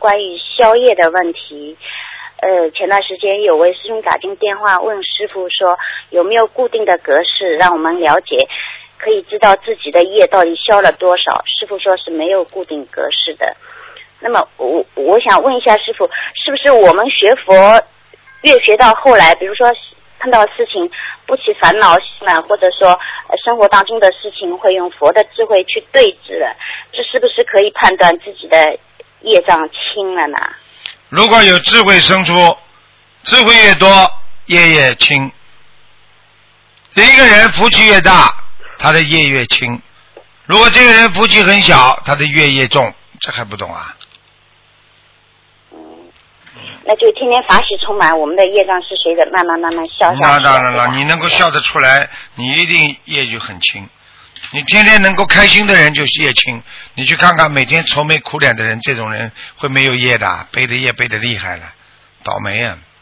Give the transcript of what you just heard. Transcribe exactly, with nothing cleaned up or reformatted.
关于宵夜的问题。呃，前段时间有位师兄打进电话问师父说，有没有固定的格式让我们了解，可以知道自己的业到底消了多少？师父说是没有固定格式的。那么我我想问一下师父，是不是我们学佛越学到后来，比如说碰到事情不起烦恼心了，或者说、呃、生活当中的事情会用佛的智慧去对治了，这是不是可以判断自己的业障轻了呢？ 如果有智慧生出，智慧越多，业越轻。一个人福气越大，他的业越轻；如果这个人福气很小，他的业越重。这还不懂啊？ 那就天天法喜充满，我们的业障是随着慢慢慢慢消下去。 那当然了，你能够笑得出来，你一定业就很轻。你天天能够开心的人就是业轻，你去看看每天愁眉苦脸的人，这种人会没有业的，背的业背的厉害了，倒霉啊！